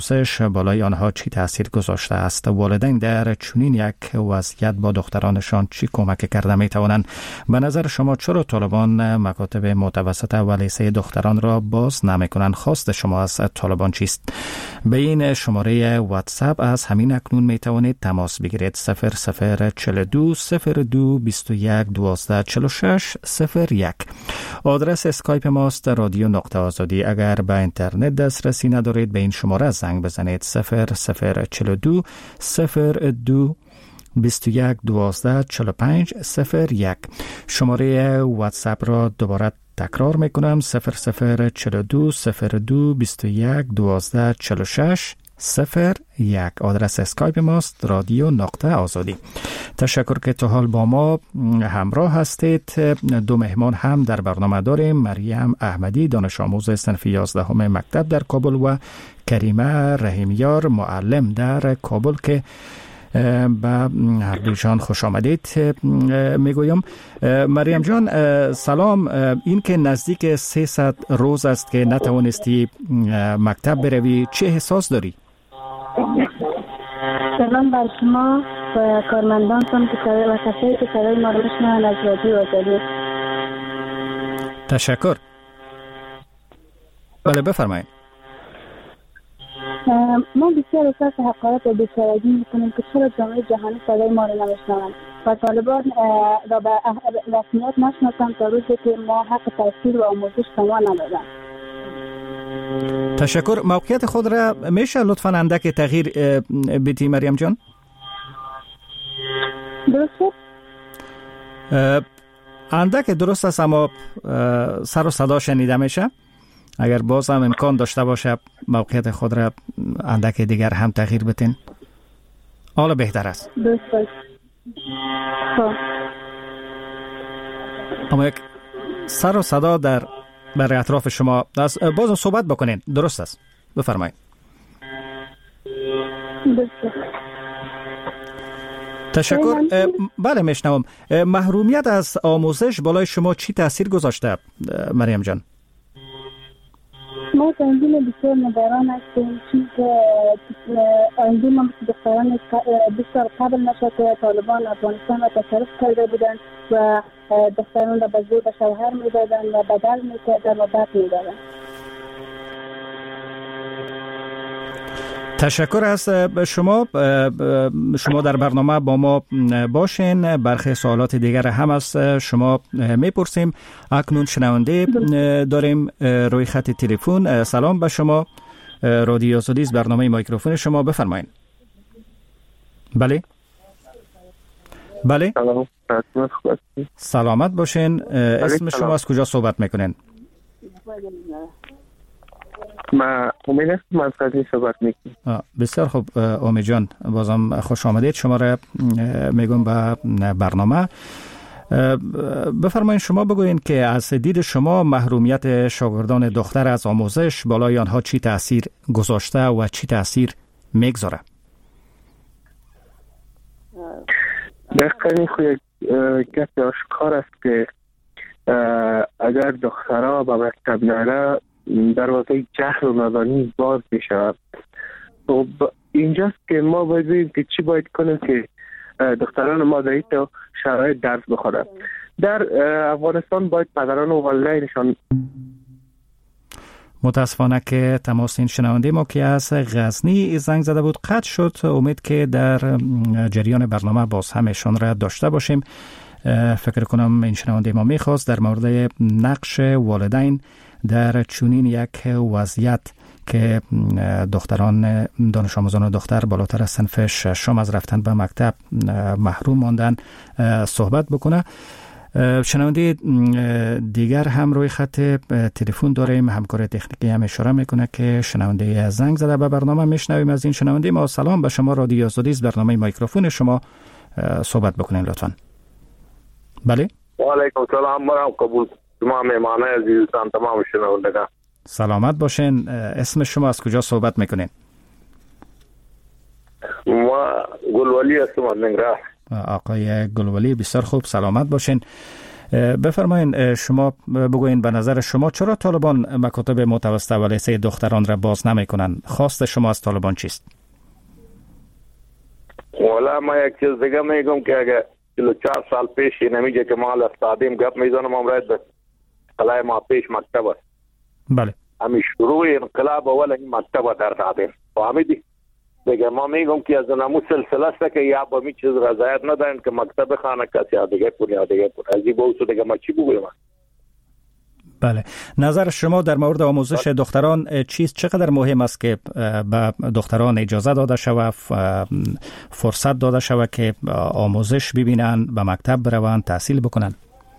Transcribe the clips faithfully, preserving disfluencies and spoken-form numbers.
آموزش بالای آنها چی تأثیر گذاشته است؟ والدین در چنین یک وضعیت با دخترانشان چی کمک کرده می توانند؟ به نظر شما چرا طالبان مکاتب متوسطه و لیسه دختران را باز نمی کنند؟ خواست شما از طالبان چیست؟ به این شماره واتساپ از همین اکنون می توانید تماس بگیرید. صفر صفر چهل و دو صفر دو بیست و یک دوازده چهل و شش صفر یک. آدرس اسکایپ ماست رادیو نقطه آزادی. اگر به اینترنت دسترسی ندارید به این شماره زنگ بزنید. صفر صفر چهل و دو صفر دو بیست و یک دوازده چهل و پنج صفر یک. شماره واتساپ را دوباره تکرار میکنم. صفر صفر چهل و دو صفر دو بیست و یک دوازده چهل و شش صفر یک. آدرس اسکایپ ماست رادیو نقطه آزادی. تشکر که تا حال با ما همراه هستید. دو مهمان هم در برنامه داریم. مریم احمدی دانش آموز صنف یازدهم مکتب در کابل و کریمه رحیمیار معلم در کابل که با هر دوشان خوش آمدید میگویم. مریم جان سلام. این که نزدیک سیصد روز است که نتوانستی مکتب بروی، چه احساس داری؟ سلام بر شما و کارمندانتان که صدای و کسایی که صدای ما رو میشنوند از رادیو آزادی. تشکر. بله بفرمایید. ما بسیار احساس حقارت و بیچارگی میکنیم که چرا جامعه جهانی صدای ما رو نمیشنوند و طالبان را به رسمیت نشناسند تا روزی که ما حق تحصیل و آموزش شما ندادند. تشکر. موقعیت خود را میشه لطفاً اندک تغییر بدی مریم جان؟ درست اندک درست است اما سر و صدا شنیده میشه. اگر باز هم امکان داشته باشه موقعیت خود را اندک دیگر هم تغییر بتین حالا بهتر است. درست خب اما یک سر و صدا در برای اطراف شما باز صحبت بکنین. درست است. بفرمایید. تشکر. بله میشنوم. محرومیت از آموزش بالای شما چی تاثیر گذاشته مریم جان؟ ما تنظیم بسیار نگران هستیم چون که آینده ما مثل دختران بسیار قبل نشد که طالبان افغانستان را تصرف کرده بودند و دختران را به زور به شوهر میدادند و بدل میکردند و بعد میدادند. تشکر از شما. شما در برنامه با ما باشین. برخی سوالات دیگر هم از شما میپرسیم. اکنون شنونده داریم روی خط تلفن. سلام به شما. رادیو آزادی است، برنامه میکروفون شما، بفرمایید. بله بله سلامت باشین. اسم شما از کجا صحبت میکنین؟ ما امید هستم از قضیه صحبت میکنم. بسیار خوب امید جان، بازم خوش آمدید. شما را میگم به برنامه. بفرمایید شما بگوین که از دید شما محرومیت شاگردان دختر از آموزش بالای آنها چی تأثیر گذاشته و چی تأثیر میگذاره؟ دقیقا خود کسی آشکار است که اگر دخترها به مکتب نره دروازه جهل و نادانی باز می شود. خب اینجاست که ما باید ببینیم که چی باید کنیم که دختران ما در این شرایط درس بخورند. در افغانستان باید پدران و والدینشان. متاسفانه که تماس این شنونده ما که از غزنی زنگ زده بود قطع شد. امید که در جریان برنامه باز همشان را داشته باشیم. فکر کنم این شنونده ما میخواست در مورد نقش والدین در چنین یک وضعیت که دختران دانش آموزان دختر بالاتر از صنف ششم از رفتن به مکتب محروم ماندن صحبت بکنه. شنونده دیگر هم روی خط تلفن داریم. همکار تکنیکی هم اشاره میکنه که شنونده زنگ زده به برنامه. میشنویم از این شنونده. ما سلام به شما، رادیو آزادی است، برنامه میکروفون شما، صحبت بکنین لطفاً. بله. و علیکم سلام. مرحبا. قبول شما مهمان عزیزتان، تمام شنوندگان سلامت باشین. اسم شما از کجا صحبت میکنین؟ ما گلولی هستم از ننگرهار. آقای گلولی، بسیار خوب، سلامت باشین. بفرمایید شما بگوین به نظر شما چرا طالبان مکاتب متوسطه و لیسه دختران را باز نمیکنند؟ خواست شما از طالبان چیست؟ والا ما یک چیز دیگه میگم که اگه چهار سال پیش نمیگه که ما استادیم گپ میزنم امروز به قلعه ما پیش مکتب است. بله. همین شروع انقلاب اول این مکتب در دادیم. فهمیدی؟ دیگه ما میگم که از نمو سلسله است که یا با می چیز رضایت ندارن که مکتب خانه کسی یا دیگه پول یا دیگه پول. از این بوسو دیگه ما چی بگویم؟ بله. نظر شما در مورد آموزش بله. دختران چیست؟ چقدر مهم است که به دختران اجازه داده شود، فرصت داده شود که آموزش ببینن، به مکتب بروند، تحصیل بکنن؟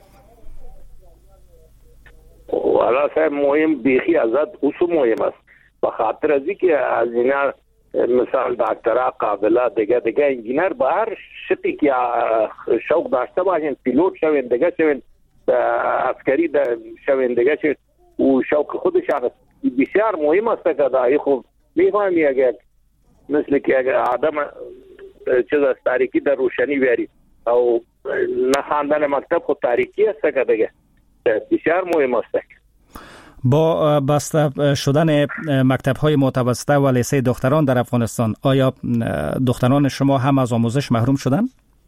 والا صاحب مهم بیخی ازت اوسو مهم است. به خاطر از اینکه از اینا مثال دکترها قابله دیگه دیگه انجینر به هر شتی که شوق داشته باشین، پیلوت شوین دیگه شوین، عسکری شوین دیگه شوین و شوق خودشان است. بسیار مهم است که دایی خوب میفهمی اگر مثل که اگر آدم چیز از تاریکی در روشنی بیاری او نه خواندن مکتب خود تاریکی است که دیگه بسیار مهم است. با بسته شدن مکتب‌های متوسطه و لیسه دختران در افغانستان آیا دختران شما هم از آموزش محروم شدن؟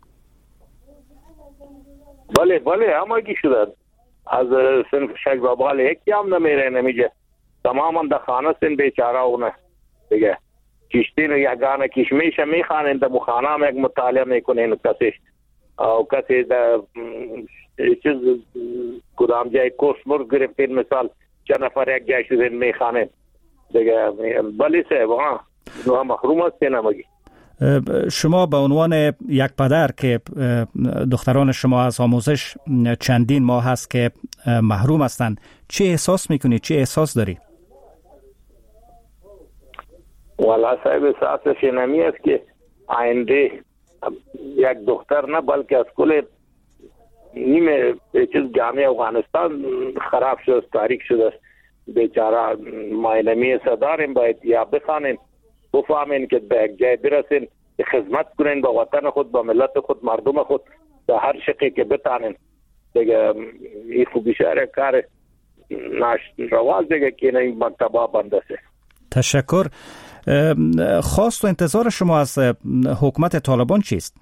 بله بله همگی شدن. از صنف شگرابال یکی هم نمیره نمیجه. تماما در خانه سن بیچاره اونه دیگه. کشتی رو یگانه کشمیش میخوانند در مخانه هم یک مطالعه میکنین کسی او کسی در چیز کدام جای کورس مرگ گرفتین مثال چند نفر یک جای شدین میخوانند دیگه. بلی صاحب ها نوها محروم هستین همگی. شما به عنوان یک پدر که دختران شما از آموزش چندین ماه هست که محروم هستند چه احساس میکنی؟ چه احساس داری؟ والا صاحب احساسش نمی است که آینده یک دختر نه بلکه از کل نیمه چیز جامعه افغانستان خراب شده، تاریک شده. بیچاره ما نمی صداریم باید یا بخوانیم بفهمین که به یک جای برسین خدمت کنین با وطن خود، با ملت خود، مردم خود به هر شقی که بتانین دیگه. این خوب بیشاره کار ناش رواز دیگه که این مکتبا بنده سه. تشکر. خواست و انتظار شما از حکومت طالبان چیست؟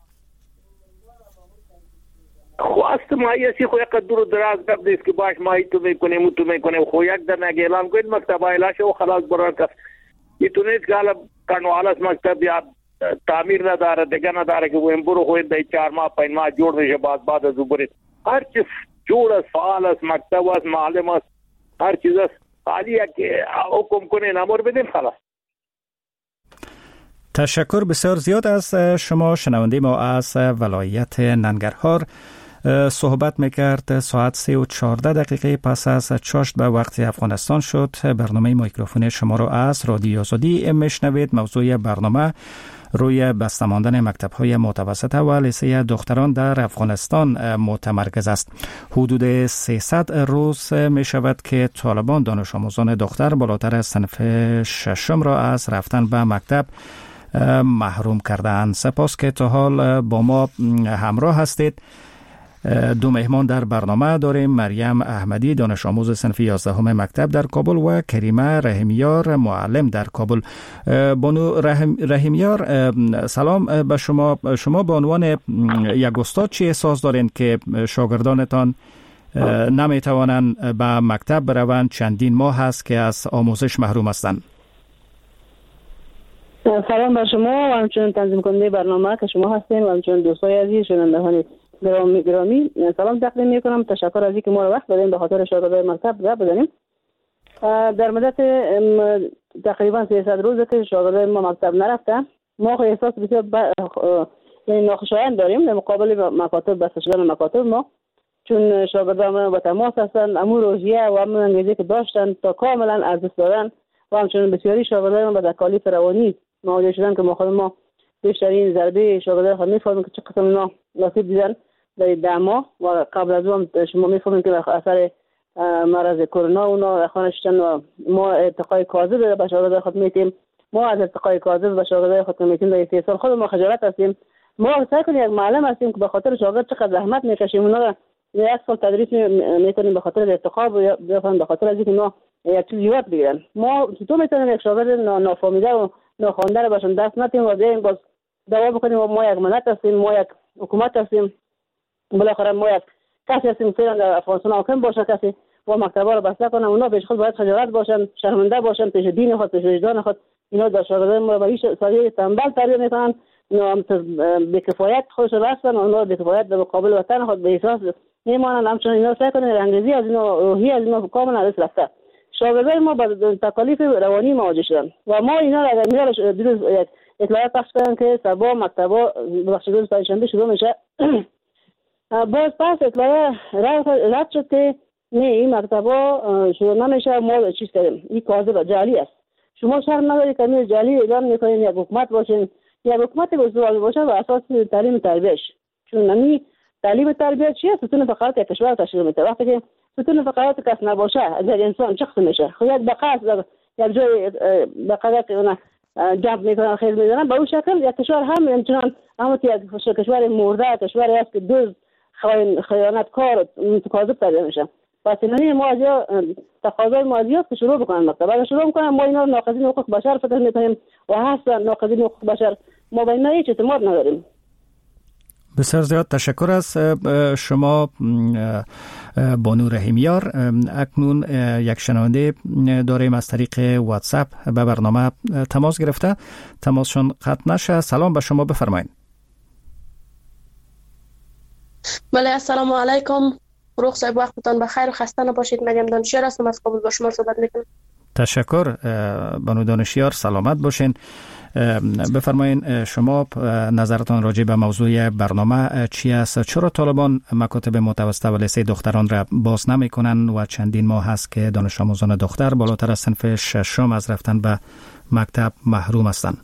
خواست ما یسی خو یک دور دراز گپ دیست که باش ما ای تو میکنیم و تو میکنیم خو یک در نگه اعلان کنید مکتب ایلا شو خلاص بران کس ای تو نیست که حالا کنوال از مکتب یا تعمیر نداره دیگه نداره که ویم برو خوید دی چار ماه پین ماه جوڑ میشه بعد بعد از او برید. هر چیز جوڑ است، فعال است، مکتب است، معلم است، هر چیز است. خالی که حکم کنین امر بدین خلاص. تشکر بسیار زیاد از شما. شنونده ما از ولایت ننگرهار صحبت میکرد. ساعت سه و چهارده دقیقه پس از چاشت به وقت افغانستان شد. برنامه میکروفون شما رو از رادیو آزادی میشنوید. موضوع برنامه روی بسته ماندن مکتب‌های متوسطه و لیسه دختران در افغانستان متمرکز است. حدود سیصد روز می شود که طالبان دانش آموزان دختر بالاتر از صنف ششم را از رفتن به مکتب محروم کردند. سپاس که تا حال با ما همراه هستید. دو مهمان در برنامه داریم. مریم احمدی دانش آموز صنف یازدهم مکتب در کابل و کریمه رحیمیار معلم در کابل. بانو رحیم، رحیمیار سلام به شما. شما به عنوان یک استاد چی احساس دارین که شاگردانتان نمیتوانند به مکتب بروند؟ چندین ماه هست که از آموزش محروم هستند. سلام بر شما و همچنین تنظیم کننده برنامه که شما هستین و همچنین دوستای عزیز شنوندگان گرامی گرامی سلام تقدیم میکنم. تشکر از اینکه ما رو وقت دادین به خاطر شاگردان مکتب گپ بزنیم. در مدت تقریبا سیصد روزه که شاگردان ما مکتب نرفته، ما خو احساس بسیار یعنی ناخوشایند داریم در مقابل مکاتب بسته شدن مکاتب ما، چون شاگردان ما با تماس هستند. امور روحیه و امور انگیزی که داشتن تا کاملا از دست دادن و همچنین بسیاری شاگردان ما به تکالیف روانی مواجه شدن که ما خود ما بیشترین ضربه شاگردان خود میفهمیم که چه قسم اینا نصیب دیدن در ده ماه و قبل از اون شما میفهمیم که به اثر مرض کرونا اونا خانه شدن و ما ارتقای کاذب به شاگردان خود میتیم. ما از ارتقای کاذب به شاگردان خود میتیم در سه سال خود ما خجالت هستیم. ما سعی کنیم یک معلم هستیم که به خاطر شاگرد چقدر زحمت میکشیم، اونا یک سال تدریس میتونیم به خاطر انتخاب یا به خاطر از اینکه ما یک چیز یاد بگیرن. ما تو میتونیم یک شاگرد نافهمیده و ناخوانده رو باشن دست ندیم و بیایم باز دعوا بکنیم و ما یک ملت هستیم، ما یک حکومت هستیم، بالاخره ما یک کسی هستیم فعلا در افغانستان حاکم باشه کسی و مکتبا رو بسته کنن. اونا بیش خود باید خجالت باشن، شرمنده باشن پیش دین خود، پیش وجدان خود. اینا در شاگردان ما به هیچ سریع تنبل تربیت میکنن، به کفایت خودش رسن، اونا به کفایت در مقابل وطن خود به احساس میمانن. همچنان اینا سعی کنن انگیزی از اینا، روحی از اینا کاملا از رفته. شاگردان ما با تکالیف روانی مواجه شدن و ما اینا را اگر میاره دیروز اطلاعات پخش کردن که سبا مکتبا بخش روز پنجشنبه شروع میشه. باز پس اطلاعات رد شد که نه این مکتبا شروع نمیشه، ما چیز کردیم این کاذب جعلی است. شما شرم نداری که این جعلی اعلام میکنین یک حکومت باشین، یک حکومت بزرگ باشه و اساس تعلیم تربیتش. چون نمی تعلیم تربیت چیه؟ ستون فقرات یک کشور تشکیل میده. وقتی که ستون فقرات کس نباشه اگر انسان چه قسم میشه؟ خو یک بقاس یک جای بقا که اونا جمع میکنن خیلی میزنن به اون شکل یک کشور هم همچنان همون یک کشور مرده، کشوری است که دوز خیانتکار متکاذب تربیت میشه. پس اینانی ما از تقاضای ماضی است که شروع بکنن مکتب. اگر شروع بکنن ما اینا ناقضین حقوق بشر فکر میکنیم و هستن ناقضین حقوق بشر، ما به اینا هیچ اعتماد نداریم. بسیار زیاد تشکر از شما بانو رحیمیار. اکنون یک شنونده داریم از طریق واتساپ به برنامه تماس گرفته. تماسشون قطع نشه. سلام به شما، بفرمایید. بله السلام علیکم. روح صاحب وقتتان بخیر و خسته نباشید. مریم دانشیار هستم از کابل با شما صحبت میکنم. تشکر بانو دانشیار، سلامت باشین. بفرمایید شما نظرتان راجع به موضوع برنامه چی است؟ چرا طالبان مکاتب متوسطه و لیسه دختران را باز نمی کنن و چندین ماه هست که دانش آموزان دختر بالاتر از صنف ششم از رفتن به مکتب محروم هستند؟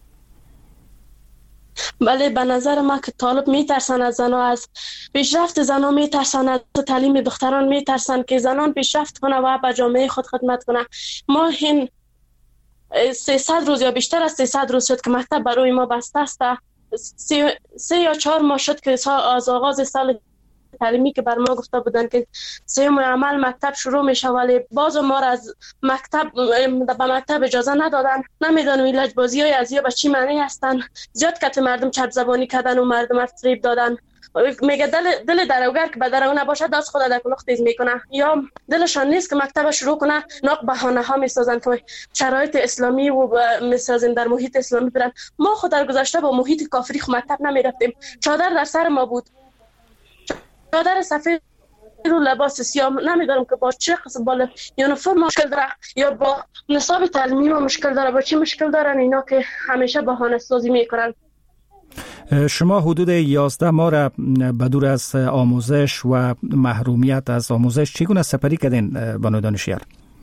بله به نظر ما که طالب میترسن از زنها، از پیشرفت زنها میترسن، از تعلیم دختران میترسن که زنان پیشرفت کنه و به جامعه خود خدمت کنه. ما این سیصد روز یا بیشتر از سیصد روز شد که مکتب برای ما بسته است. سه, سه یا چهار ماه شد که از آغاز سال تعلیمی که بر ما گفته بودن که سیوم عمل مکتب شروع میشه، ولی باز ما را از مکتب به مکتب اجازه ندادن. نمیدونم این لجبازی های از یا به چی معنی هستن. زیاد کت مردم چپ زبانی کردن و مردم فریب دادن. میگه دل دل دروگر که به در اون نباشه دست خود در کلوخ تیز میکنه، یا دلشان نیست که مکتب شروع کنه. ناق بهانه ها میسازن که شرایط اسلامی و میسازیم در محیط اسلامی برن. ما خود در گذشته با محیط کافری خو مکتب نمیرفتیم. چادر در سر ما بود، چادر سفید رو لباس سیاه. نمیدونم که با چه قسم بالا یونیفرم مشکل داره یا با نصاب تعلیمی ما مشکل داره، با چی مشکل دارن اینا که همیشه بهانه سازی میکنن. شما حدود یازده ماه را بدور از آموزش و محرومیت از آموزش چگونه سپری کردین بانو دانشیار؟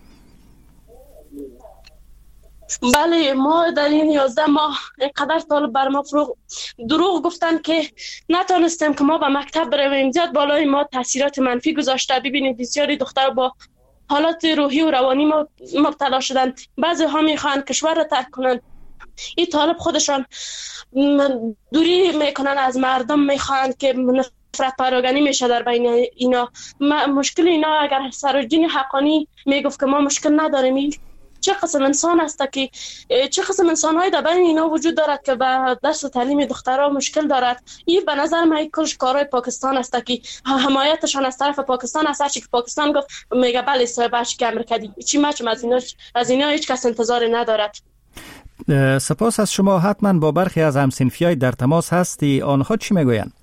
بله ما در این یازده ماه اینقدر طالب بر ما فروغ دروغ گفتن که نتونستیم که ما به مکتب برویم. زیاد بالای ما تاثیرات منفی گذاشته. ببینید بسیاری دختر با حالات روحی و روانی مبتلا شدن. بعضی ها میخوان کشور را ترک کنن. این طالب خودشان دوری میکنن از مردم، میخوان که نفرت پراگانی میشه در بین اینا. مشکل اینا اگر سراجین حقانی میگفت که ما مشکل نداریم، چه قسم انسان است که چه قسم انسان های در بین اینا وجود دارد که به درس و تعلیم دخترها مشکل دارد. این به نظر من کلش کارهای پاکستان است که حمایتشان از طرف پاکستان است. هرچی که پاکستان گفت میگه بله صاحب، هرچی که امریکا دی چی مچم از اینا از اینا هیچ کس انتظار ندارد. سپاس از شما. حتما با برخی از همسنفیای در تماس هستی، آنها چی میگویند؟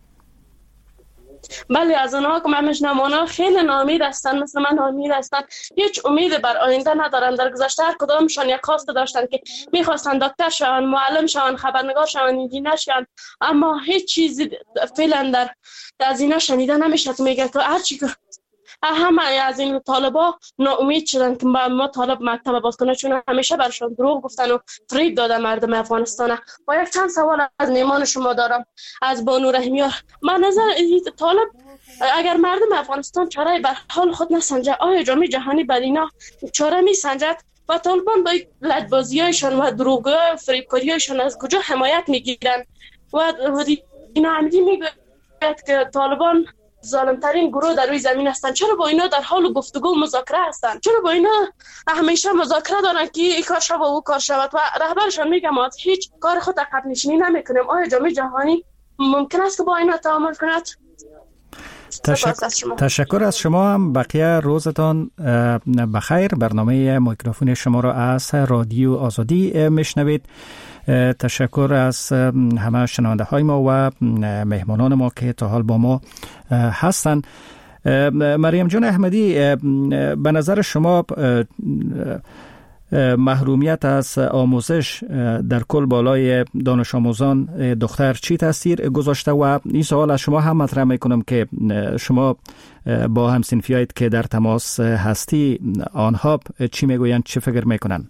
بله از اونها که من میشنم آنها خیلی ناامید هستن، مثل من ناامید هستن. هیچ امید بر آینده ندارن. در گذشته هر کدامشان یک خواست داشتن که میخواستن دکتر شون، معلم شون، خبرنگار شون، انجینر شون، اما هیچ چیزی فعلا در از اینا شنیده نمیشه. که میگه که هر چی که همه از این طالبا ناامید شدن که ما طالب مکتب باز کنه، چون همیشه برشان دروغ گفتن و فریب دادن مردم افغانستان. با یک چند سوال از میمان شما دارم از بانو رحیمیار. من نظر طالب اگر مردم افغانستان چاره بر حال خود نسنجه، آیا جامعه جهانی بر اینا چاره میسنجد؟ و طالبان با لجبازیایشان و دروغگویی و فریبکاریایشان از کجا حمایت میگیرن؟ و اینا عمدی میگوید که طالبان ظالمترین گروه در روی زمین هستند. چرا با اینا در حال گفتگو و مذاکره هستند؟ چرا با اینا همیشه مذاکره دارن که این کار شود و او کار شود؟ و رهبرشان میگم از هیچ کار خود عقب نشینی نمیکنیم. آیا جامعه جهانی ممکن است که با اینا تعامل کند؟ تشک... تشکر از شما. هم بقیه روزتان بخیر. برنامه میکروفون شما را از رادیو آزادی میشنوید. تشکر از همه شنونده های ما و مهمانان ما که تا حال با ما هستند. مریم جان احمدی، به نظر شما محرومیت از آموزش در کل بالای دانش آموزان دختر چی تاثیر گذاشته؟ و این سوال از شما هم مطرح میکنم که شما با همسنفیایت که در تماس هستی آنها چی میگویند، چی فکر میکنن؟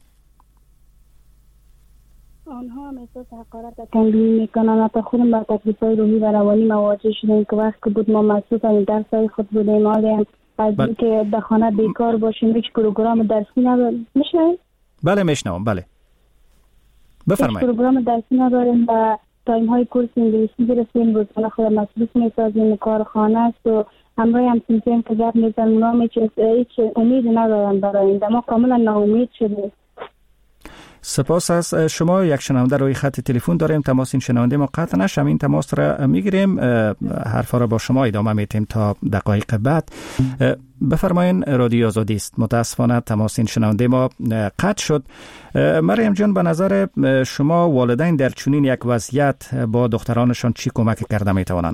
آنها هم احساس حقارت و تنبیه میکنن. حتی خودم با تکلیف‌های روحی و روانی مواجه شدیم که وقت که بود ما مصروف از درس‌های خود بودیم، حالی هم از بل... اینکه در خانه بیکار باشیم، هیچ پروگرام درسی نداریم. میشنوید؟ بله میشنوم. بله بفرمایید. هیچ پروگرام درسی نداریم و تایم های کورس انگلیسی گرفتیم، روزانه خود مصروف میسازیم، کار خانه است و همراه هم سنفیم که گپ میزنن. اونا هیچ امید ندارن برای این. ما کاملا ناامید شدیم. سپاس از شما. یک شنونده روی خط تلفن داریم. تماس این شنونده ما قطع نشه. این تماس را میگیریم، حرفا را با شما ادامه میتیم تا دقایق بعد. بفرمایین. رادیو آزادی است. متاسفانه تماس این شنونده ما قطع شد. مریم جان، به نظر شما والدین در چنین یک وضعیت با دخترانشان چی کمک کرده میتوانند؟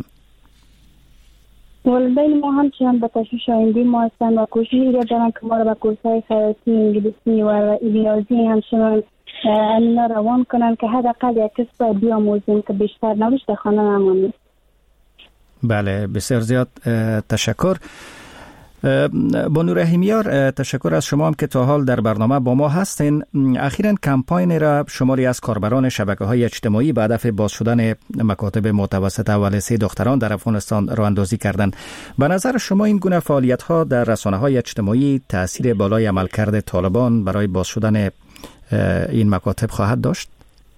والدین ما همچنان به تشویش آینده ما هستند و کوشش دارن که ما را به کورس‌های خیاطی، انگلیسی و ریاضی همچنان اینا روان کنن که حداقل یک کسب بیاموزیم که بیشتر نوشته خانه نمانیم. بله، بسیار زیاد تشکر. بانو رحیمیار، تشکر از شما هم که تا حال در برنامه با ما هستین. اخیراً کمپاین را شماری از کاربران شبکه‌های اجتماعی به هدف باز شدن مکاتب متوسطه و لیسه دختران در افغانستان راه اندازی کردند. به نظر شما این گونه فعالیت‌ها در رسانه‌های اجتماعی تأثیر بالای عملکرد طالبان برای باز شدن این مکاتب خواهد داشت؟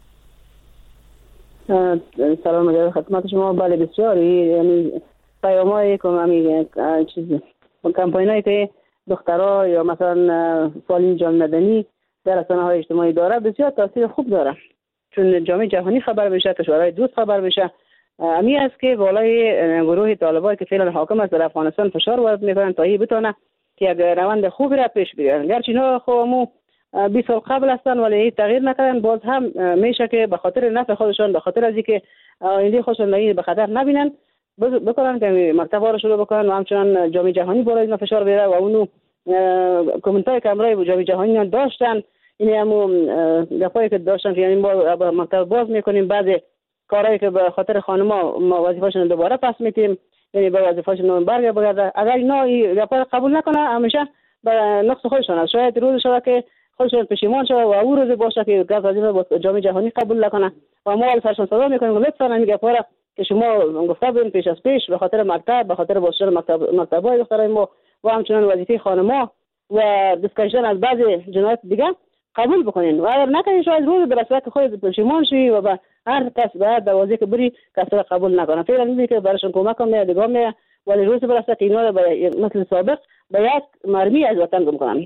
سلام مجدد خدمت شما. بله بسیاری، یعنی پیام‌های که همین چیزی کمپاینایی که دخترها یا مثلا فعالین جامعه مدنی در رسانه‌های اجتماعی داره بسیار تاثیر خوب داره، چون جامعه جهانی خبر بشه، کشورهای دوست خبر بشه. امی است که بالای گروه طالبان که فعلا حاکم است در افغانستان فشار وارد میکنن تا این بتونه که یک روند خوبی را پیش بگیرن. گرچه اینا خودمو بیست سال قبل هستن ولی تغییر نکردن، باز هم میشه که به خاطر نفع خودشان، به خاطر از اینکه آینده خودشان را به خطر نبینن بکنن که مکتب‌ها رو شروع بکنن و همچنان جامعه جهانی بالای اینا فشار بیاره و اونو کامنت‌های کامرای جامعه جهانی داشتن. این همو گپایی که داشتن که یعنی ما مکتب باز میکنیم، بعضی کارهایی که به خاطر خانم‌ها ما وظیفه‌شون دوباره پس میتیم، یعنی به وظیفه‌شون برگرد بگرده. اگر اینا این گپا قبول نکنه همیشه به نقص خودشون است. شاید روز شده که خودشون پشیمان شده و اون روز باشه که گپ وظیفه جامعه جهانی قبول نکنه و ما سرشون صدا میکنیم لطفاً این گپا را که شما گفته بودین پیش از پیش به خاطر مکتب، به خاطر بازشدن مکتب مکتب‌های دخترای ما و همچنان وظیفه خانم‌ها و دیسکشن از بعضی جنایات دیگه قبول بکنین و اگر نکنین شاید روز برسه که خود پشیمان شی و به هر کس به هر دروازه که بری کسی را قبول نکنه. فعلا می‌بینی که براشون کمک کنه دیگه میاد ولی روز برسه که اینا رو مثل سابق به یک مرمی از وطن گم کنن.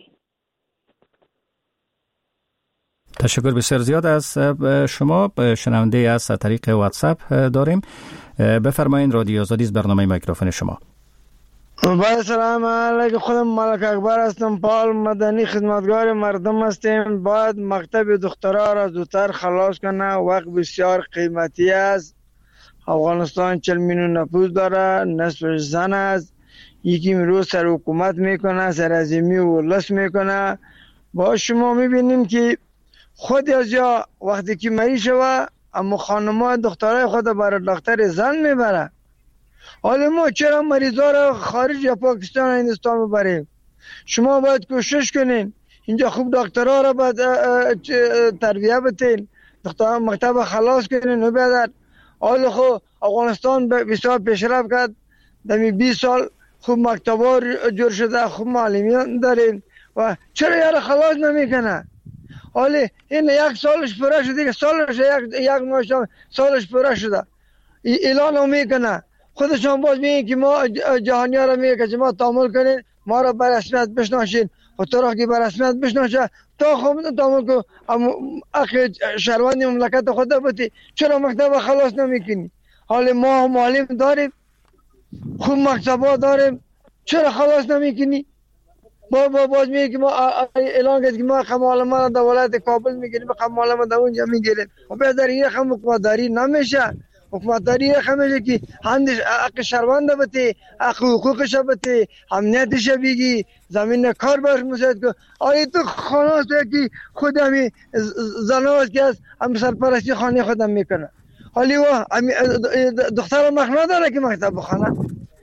تشکر بسیار زیاد از شما. شنونده از طریق واتساپ داریم. بفرمایید. رادیو آزادی است، برنامه میکروفون شما. با سلام علیکم. خودم ملک اکبر هستم، فعال مدنی خدمتگار مردم هستیم. باید مکتب دخترها را زودتر خلاص کنه، وقت بسیار قیمتی است. افغانستان چهل میلیون نفوس داره، نصفش زن است. یکی روز سر حکومت میکنه، سرازیمی و لس میکنه. با شما میبینیم که خود از یا وقتی که مریض شوه اما خانم‌ها دخترای خود برای دکتر زن میبره. حالا ما چرا مریضا را خارج یا پاکستان و هندوستان ببریم؟ شما باید کوشش کنین اینجا خوب دکترها را باید تربیه بتین، دکترها مکتب خلاص کنین و بیادر. حالا خب افغانستان بسیار پیشرفت کرد، دمی بیست سال خوب مکتب‌ها جور شده، خوب معلمان دارین و چرا یارو خلاص نمیکنه؟ حالا این یک سالش پوره شده، یک سالش یک یک ماه سالش پوره شده، اعلان میکنه خودشان باز میگن که ما جهانی ها را میگه که ما تعامل کنین، ما را به رسمیت بشناسین. و تو را که به رسمیت بشناسه تا خود تعامل کن. اخی شهروند مملکت خود بودی، چرا مکتب خلاص نمیکنی؟ حال ما معلم داریم، خوب مکتبا داریم، چرا خلاص نمیکنی؟ با با باز میگه که ما اعلان کرد که ما رقم معلم را در ولایت کابل میگیریم، رقم معلم در اونجا میگیریم. و به در این رقم حکومتداری نمیشه. حکومتداری رقم میشه که هندش حق شهروند بده، حق حقوقش بده، امنیتش بگی، زمین کار باش مساعد کن. آیا تو خانه که خود همی زناز که از هم سرپرستی خانه خودم میکنه، حالی و دختر مخ نداره که مکتب بخونه؟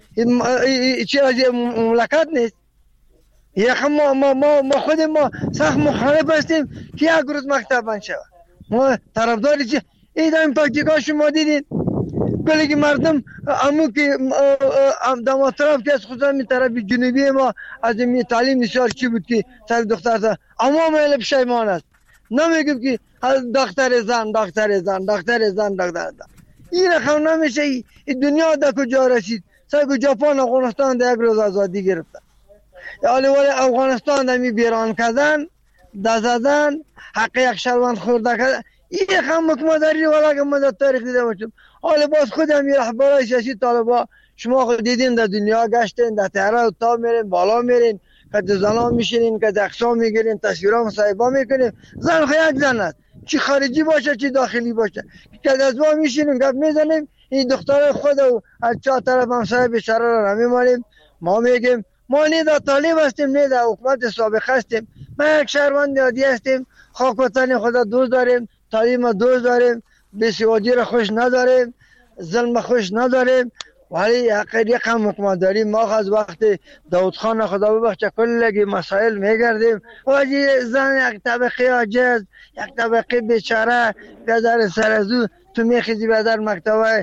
چی از مملکت نیست؟ یخ ما ما ما ما خود ما سخت مخالف هستیم که یک روز مکتب بند شود. ما طرفدار چی این این تاکتیکا شما دیدین؟ کلی که مردم امو که دما طرف که از خودم می طرف جنوبی ما از می تعلیم بسیار چی بود که سر دختر اما میل پشیمان است. نمیگم که دختر زن دختر زن دختر زن دختر زن این رقم نمیشه. این دنیا در کجا رسید؟ سر که ژاپن افغانستان در یک روز آزادی گرفتن. ولی ولی افغانستان در می بیران کردن، دست زدن، حق یک شهروند خورده کردن. این هم حکومتداری ولی که ما در تاریخ دیده باشیم. حالا باز خود هم رهبرای سیاسی طالبا شما خود دیدین در دنیا گشتین، در تهران تا میرین بالا میرین که زنان میشینین که اقسام میگیرین، تصویرها مصاحبه میکنین. زن خو یک زن است، چی خارجی باشه چی داخلی باشه، که از ما میشینیم گپ میزنیم. این دختر خود و از چهار طرف همسایه بیچاره را نمیمانیم. ما میگیم ما نه در طالب هستیم نه در حکومت سابق هستیم. ما یک شهروند عادی هستیم، خاک وطن خدا دوست داریم، تعلیم دوست داریم، بی‌سوادی را خوش نداریم، ظلم خوش نداریم. ولی حقیقت هم حکومتداری ما از وقت داود خان خدا ببخشه کلی مسائل میگردیم. واجی زن یک طبقه عاجز، یک طبقه بیچاره پدر سرزو تو میخیزی به در مکتبه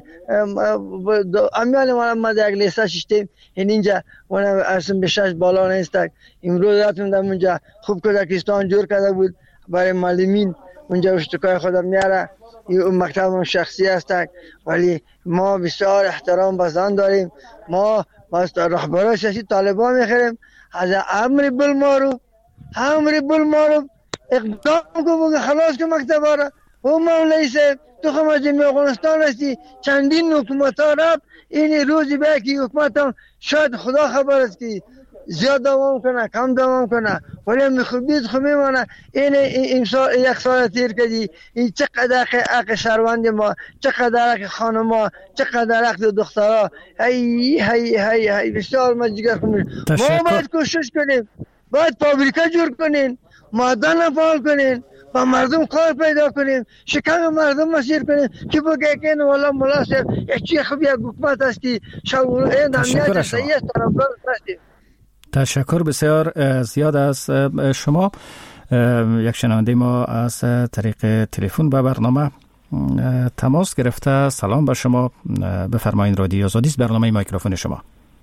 امیال محمد یک لیسه ششتیم این اینجا اون ارسم به شش بالا نیست. امروز راتون در اونجا خوب کودکستان جور کرده بود برای معلمین، اونجا اشتکای خودم میاره. این مکتب شخصی است ولی ما بسیار احترام به زن داریم. ما از رهبران سیاسی طالبان میخریم از امر بالمعروف امر بالمعروف اقدام کو خلاص که مکتب را و مولا صاحب تو خم از افغانستان هستی چندین حکومت ها رفت. این روزی به که حکومت هم شاید خدا خبر است که زیاد دوام کنه کم دوام کنه ولی هم خوبید خوب میمانه. این امسال یک سال تیر کردی این چقدر حق شهروند ما، چقدر حق خانم ما، چقدر حق دخترها. هی هی هی هی بسیار ما جگر کنیم. ما باید کوشش کنیم، باید فابریکه جور کنیم، معدن فعال کنیم، با مردم کار پیدا کنیم، شکم مردم مسیر کنیم که بگه که والا مولا صاحب یک چی خوب یک حکومت هستی شاور این دنیا صحیح است طرفدار هستیم. تشکر بسیار زیاد از شما. یک شنونده ما از طریق تلفن به برنامه تماس گرفته. سلام به شما، بفرمایید. رادیو آزادی است، برنامه میکروفون شما.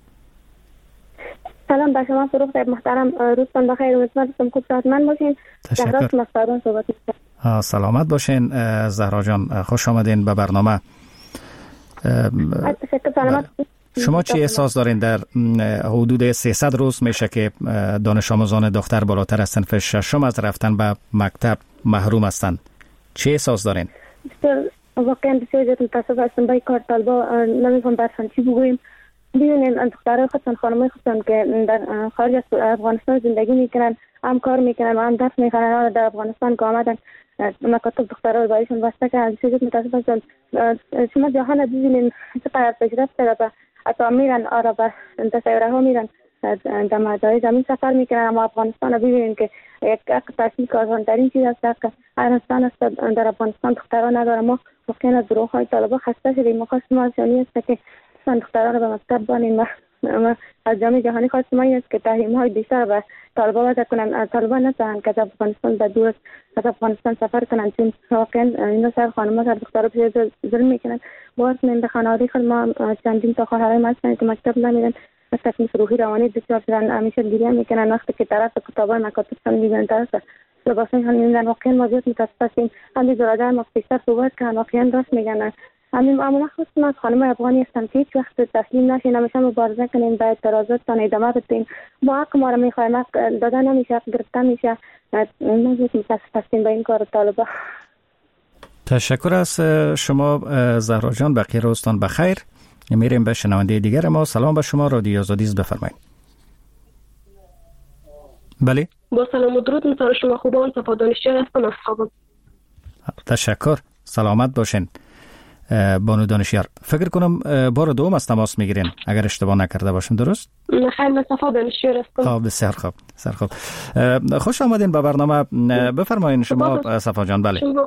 سلام به شما فروخت محترم، روزتان بخیر، امیدوارم هستم خوب صحتمند باشین. تشکر. مستعدان صحبت می‌کنم. سلامت باشین زهرا جان، خوش آمدین به برنامه. تشکر. سلامت. شما چی احساس دارین در حدود سیصد روز میشه که دانش آموزان دختر بالاتر از صنف ششم از رفتن به مکتب محروم هستند؟ چی احساس دارین؟ واقعا بسیار زیاد متاسف هستم با کار طالبا. نمی‌فهم برسان چی بگویم. ببینید دخترای خودتان خانمای خودتان که در خارج از افغانستان زندگی میکنن، هم کار میکنن و هم درس میخونن، در افغانستان که آمدن مکاتب دخترها رو برایشون بسته کردن. بسیار زیاد متاسف هستم. شما جهان ببینید چقدر پیشرفت کرده. حتی میرن آره به تصویره ها میرن در مدارس زمین سفر میکنن، اما افغانستان رو ببینید که یک تحصیل که آسان‌ترین چیز است که افغانستان است. در افغانستان دخترها نداره. ما واقعا از دروغ های طالبا خسته شدیم. ما خواستیم آسانی است که دختران رو به مکتب بانیم و از جامعه جهانی خواستیم این است که تحریم های بیشتر و طالبا وضع کنن. طالبا نتوانند که از افغانستان به دور از افغانستان سفر کنن، چون واقعا اینا سر خانم‌ها سر دخترها بسیار ظلم میکنن. باز من به خانواده خود ما چندین تا خواهرای ما هستن که مکتب نمیرن، از تکلیف روحی روانی بسیار شدن، همیشه گریه میکنن وقتی که طرف کتابای مکاتبشان میبینن، طرف لباسایشان میبینن. واقعا ما زیاد متاسف هستیم. همین برادر ما بیشتر صحبت کردن، واقعا راست میگن. همین معمولا خواستم از خانم افغانی هستم که هیچ وقت تسلیم نشین، همیشه مبارزه کنین، به اعتراضاتتان ادامه بدین. ما حق ما را میخوایم، حق داده نمیشه، حق گرفته میشه. نمیشه تسلیم به این کار طالبا. تشکر از شما زهرا جان، بقیه روزتان بخیر. میریم به شنونده دیگر ما. سلام به شما، رادیو آزادی است، بفرمایید. بله، با سلام و درود مثال شما خوبان، صفا دانشیار هستم از خوابم. تشکر، سلامت باشین بانو دانشیار. فکر کنم بار دوم از تماس میگیرین اگر اشتباه نکرده باشم، درست؟ خیلی من صفا دانشیار هستم. خب بسیار خوب، بسیار خوب. خوش آمدین به برنامه. بفرمایین شما صفا جان. بله شما...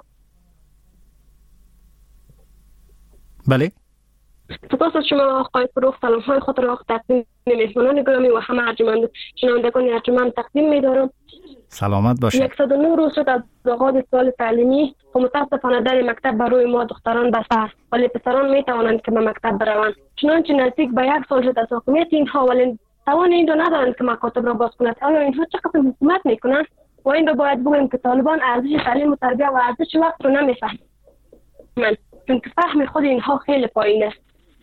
بله سپاس از شما آقای فروغ. سلام های خود را تقدیم مهمانان گرامی و همه ارجمند شنوندگان ارجمند تقدیم می‌دارم. سلامت باشید. صد و نه روز شد از آغاز سال تعلیمی و متاسفانه در مکتب برای ما دختران بسته است، ولی پسران میتوانند که به مکتب بروند. چنانچه نزدیک به یک سال شد از حکومت اینها، ولی توان این رو ندارند که مکاتب را باز کنند. آیا اینها چقدر حکومت میکنند؟ و این رو باید بگویم که طالبان ارزش تعلیم و تربیت و ارزش وقت رو نمیفهمند، چون که فهم خود اینها خیلی پایین است.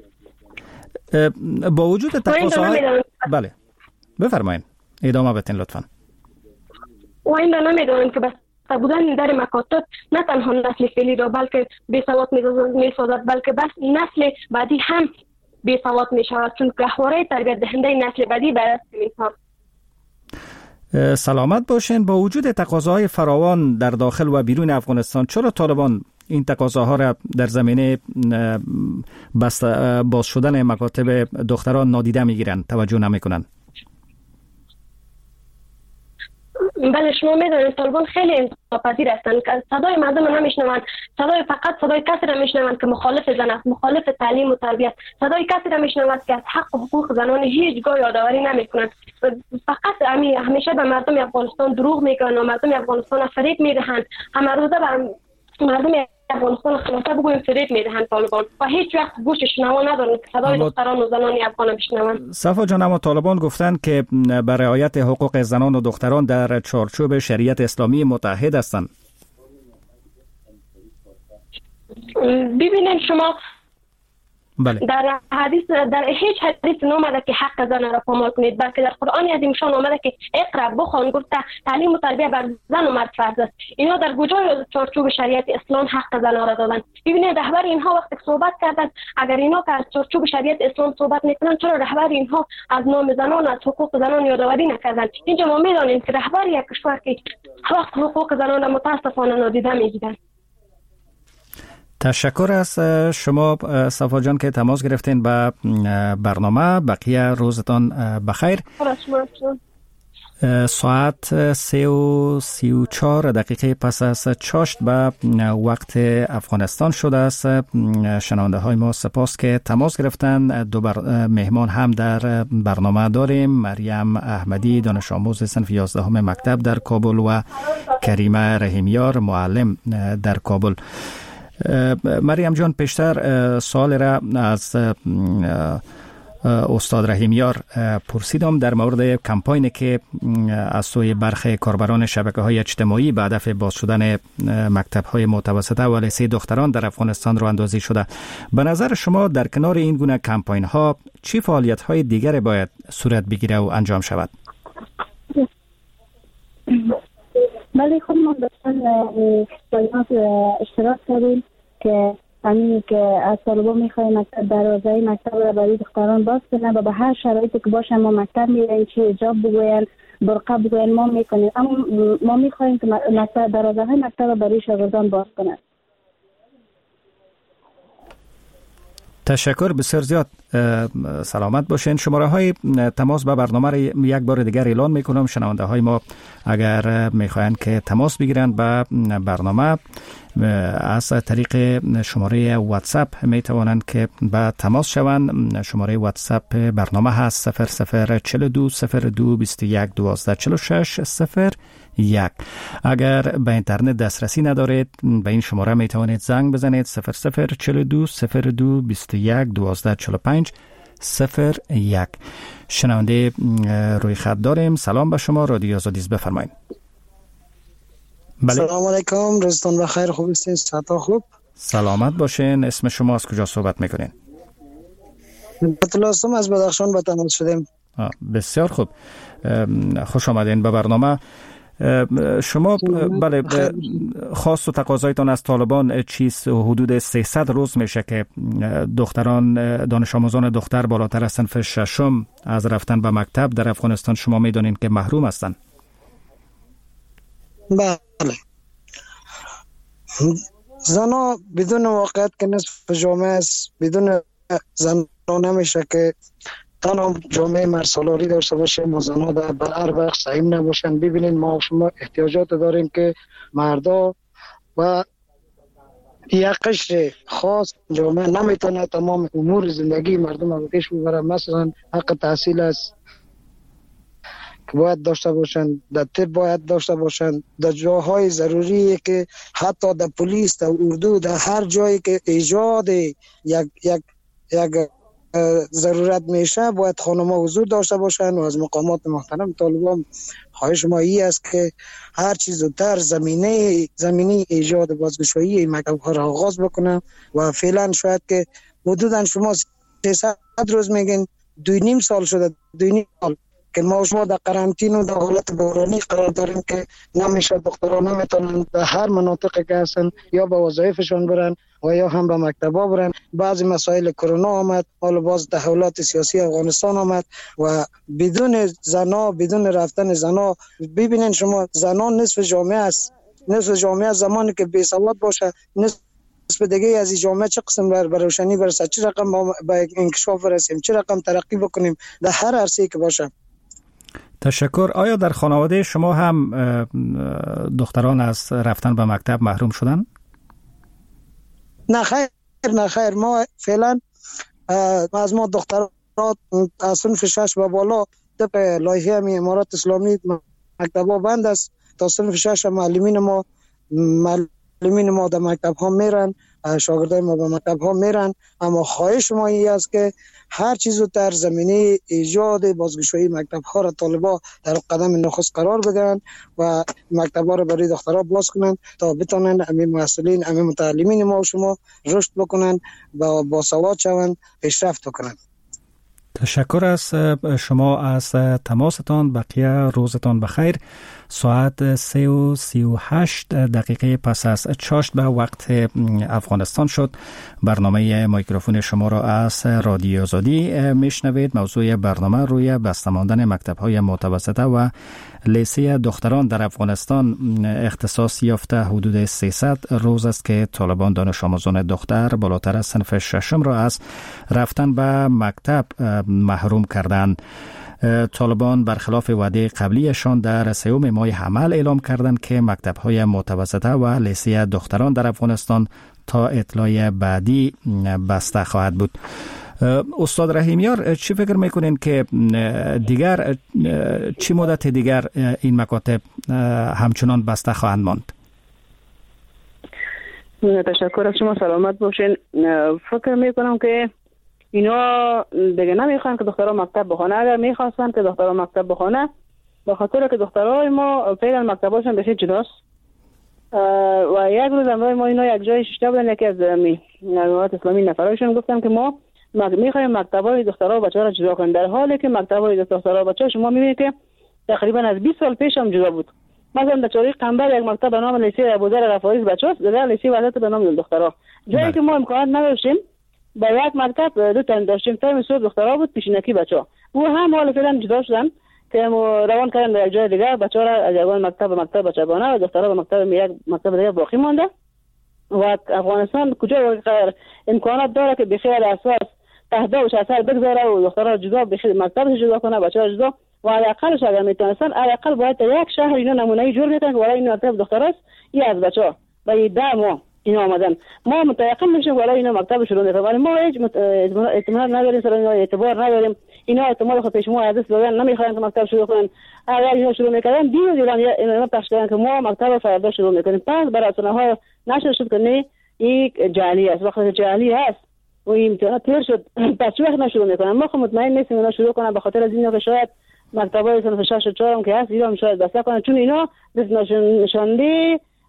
با وجود تقاضاهای بله بفرمایید ادامه بدین لطفاً. و این را نمیدانند که بسته بودن در مکاتب نه تنها نسل فعلی را بلکه بی‌سواد می‌سازد، بلکه بس نسل بعدی هم بی‌سواد می‌شود، چون گهواره تربیت دهنده نسل بعدی برای اینها. سلامت باشین. با وجود تقاضاهای فراوان در داخل و بیرون افغانستان، چرا طالبان این تقاضاها را در زمینه باز شدن مکاتب دختران نادیده میگیرند، توجه نمیکنند؟ بله شما میدونید طالبان خیلی انتقادپذیر هستند که صدای مردم را نمیشنوند، صدای فقط صدای کسی را میشنوند که مخالف زن است، مخالف تعلیم و تربیت، صدای کسی را میشنوند که از حق و حقوق زنان هیچگاه یادآوری نمیکنند. فقط همیشه به مردم افغانستان دروغ میگن و مردم افغانستان فریب میدهند. همه روزه به مردم افغانستان خلاصه بگویم فریب میدهند طالبان و هیچ وقت گوش شنوا ندارند که صدای دختران و زنان افغان بشنوند. صفا جان، اما طالبان گفتند که بر رعایت حقوق زنان و دختران در چارچوب شریعت اسلامی متحد هستند. ببینید شما بله. در حدیث در هیچ حدیث نامده که حق زن را پامال کنید، بلکه در قرآن عظیم شان آمده که اقرا بخوان، گفته تعلیم و تربیت بر زن و مرد فرض است. اینا در کجای چارچوب شریعت اسلام حق زن را دادن؟ ببینید رهبر اینها وقتی صحبت کردن، اگر اینا که از چارچوب شریعت اسلام صحبت میکنن، چرا رهبر اینها از نام زنان، از حقوق زنان یادآوری نکردن؟ اینجا ما میدانیم که رهبر یک کشور که وقت حقوق زنان را متاسفانه نادیده میگیرن. تشکر از شما صفا جان که تماس گرفتین به برنامه. بقیه روزتان بخیر. ساعت سه و سی و چهار دقیقه پس از چاشت به وقت افغانستان شده است. شنونده های ما سپاس که تماس گرفتن. دو بر... مهمان هم در برنامه داریم. مریم احمدی، دانش آموز صنف یازدهم مکتب در کابل و کریمه رحیمیار، معلم در کابل. مریم جان، پیشتر سوال را از استاد رحیمیار پرسیدم در مورد کمپاینی که از سوی برخی کاربران شبکه‌های اجتماعی به هدف باز شدن مکتب‌های متوسطه و لیسه دختران در افغانستان راه اندازی شده. به نظر شما در کنار این گونه کمپاین‌ها چه فعالیت‌های دیگر باید صورت بگیره و انجام شود؟ بله خود ما داشتن باید اشتراک کردیم که همین که از طالبان میخوایم مکتب دروازه مکتب را برای دختران باز کنن و به هر شرایطی که باشه ما مکتب میریم، چی حجاب بگوین، برقه بگوین، ما میکنیم. اما ما میخوایم که مکتب دروازه های مکتب را برای شاگردان باز کنن. تشکر بسیار زیاد. سلامت باشین. شماره های تماس به برنامه را یک بار دیگر اعلان میکنم. شنونده های ما اگر میخواین که تماس بگیرن به برنامه از طریق شماره واتساپ میتوانند که به تماس شوند. شماره واتساپ برنامه هست صفر صفر چهل و دو صفر دو بیست و یک دوازده چهل و شش صفر یک. اگر به اینترنت دسترسی ندارید به این شماره میتوانید زنگ بزنید صفر صفر چهل و دو صفر دو بیست و یک دوازده چهل و پنج صفر یک. شنونده روی خط داریم. سلام به شما، رادیو آزادی است، بفرمایید. بله. سلام علیکم، روزتون بخیر، خوب هستین؟ صحت خوب؟ سلامت باشین. اسم شما از کجا صحبت میکنین؟ بطلاسم از بدخشان به تماس شدیم. بسیار خوب، خوش آمدین به برنامه. شما بله خواست و تقاضایتان از طالبان چیست؟ حدود سیصد روز میشه که دختران دانش آموزان دختر بالاتر از صنف ششم از رفتن به مکتب در افغانستان شما میدونین که محروم هستند. بله، زنا بدون واقعیت که نصف جامعه است، بدون زنا نمیشه که تنها جامعه مرسالاری داشته باشه، ما زنا در هر وقت سعیم نباشن. ببینید ما شما احتیاجات داریم که مردا و یک قشر خاص جامعه نمیتونه تمام امور زندگی مردم رو پیش ببره. مثلا حق تحصیل است که باید داشته باشن، در طب باید داشته باشن، در جاهای ضروری که حتی در پلیس، در اردو، در هر جایی که ایجاد یک یک یک ضرورت میشه باید خانم‌ها حضور داشته باشن. و از مقامات محترم طالبان خواهش ما این است که هر چیز زودتر زمینه زمینی ایجاد بازگشایی مکتب‌ها را آغاز بکنن. و فعلا شاید که حدوداً شما سیصد روز میگین، دو نیم سال شده، دو نیم سال که ما شما در قرنطینه و در حالت بحرانی قرار داریم که نمیشه دختران نمیتونن در هر مناطقی که هستن یا به وظایفشون برن و یا هم به مکتبا برن. بعضی مسائل کرونا آمد، حالا باز تحولات سیاسی افغانستان آمد و بدون زنا، بدون رفتن زنا، ببینین شما زنا نصف جامعه است. نصف جامعه زمانی که بی سواد باشه، نصف دیگه از این جامعه چه قسم بر روشنی برسه، چه رقم به انکشاف برسیم، چه رقم ترقی بکنیم در هر عرصه‌ای که باشه. تشکر. آیا در خانواده شما هم دختران از رفتن به مکتب محروم شدن؟ نه خیر، نه خیر. ما فعلا از ما دخترات از صنف شش و بالا طبق لایحه امارات اسلامی مکتب‌ها بند است. تا صنف شش معلمین ما معلمین ما در مکتب ها میرن، شاگردای ما به مکتب ها میرن. اما خواهش ما این است که هر چیزو در زمینه ایجاد بازگشایی مکتب ها را طالبا در قدم نخست قرار بدن و مکتب ها را برای دخترها باز کنن تا بتونن همین مسئولین، همین متعلمین ما و شما رشد بکنن و باسواد شوند، پیشرفت کنن. تشکر از شما از تماستان. بقیه روزتان بخیر. ساعت سه و سی و هشت دقیقه پس از چاشت به وقت افغانستان شد. برنامه میکروفون شما را از رادیو آزادی میشنوید. موضوع برنامه روی بسته ماندن مکتب‌های متوسطه و لیسه دختران در افغانستان اختصاص یافته حدود سیصد روز است که طالبان دانش آموزان دختر بالاتر از صنف ششم را از رفتن به مکتب محروم کردند. طالبان برخلاف وعده قبلیشان در سوم ماه حمل اعلام کردند که مکتب‌های متوسطه و لیسه دختران در افغانستان تا اطلاع بعدی بسته خواهد بود. استاد رحیمیار، چی فکر میکنین که دیگر چی مدت دیگر این مکاتب همچنان بسته خواهند ماند؟ تشکر از شما، سلامت باشین. فکر میکنم که اینا دیگه نمیخوان که دخترها مکتب بخونه. اگر میخواستن که دخترها مکتب بخونه، به خاطر که دخترهای ما فعلا مکتباشون بسیار جداست و یک روز امروز ما اینا یک جای شیشته بودن، یکی از امارات اسلامی نفرایشون گفتم که ما میخوایم مکتبای دخترها و بچه‌ها را جدا کنیم، در حالی که مکتبای دخترها و بچه‌ها شما میبینید که تقریبا از بیست سال پیش هم جدا بود. مثلا در چاری قنبر یک مکتب به نام لیسه ابوذر رفایز بچه‌ها، در لیسه وحدت به نام دخترها. جایی که ما امکانات نداشتیم با یک مکتب دو تا داشتیم، تایم صبح دخترها بود، پیشینکی بچه‌ها. او هم حالا فعلا جدا شدن که روان کردن در جای دیگه، بچه‌ها را از یک مکتب به مکتب بچگانه و دخترها به مکتب یک مکتب دیگه باقی مانده. و افغانستان کجا امکانات داره که بخیر اساس تهدا و شاثر بگذاره و دخترها جدا بخیر مکتبش جدا کنه، بچه‌ها جدا. و علاقلش اگر میتونستن علاقل باید یک شهر اینا نمونه‌ای جور بکنن که برای این مکتب دختراست، این از بچه‌ها و این ده ماه اینا آمدن. ما متيقن میشیم ولی اینا مکتب شروع نکنه، ولی ما هیچ اطمینان نداریم، سر اینا اعتبار نداریم. اینا احتمال خود پیش ما حدث دادن، نمیخواین که مکتب شروع کنن. اگر اینا شروع میکردن دیو دیدن اینا پخش کردن که ما مکتب فردا شروع میکنیم. پس برای سنها نشر شد که نه این جعلی است، وقتی جعلی هست و امتحان تیر شد پس وقت نشروع میکنن. ما خود مطمئن نیستیم اینا شروع کنن، به خاطر از اینا که شاید مکتبای صنف شش و چهار هم که هست اینا هم شاید بسته کنن، چون اینا نشانده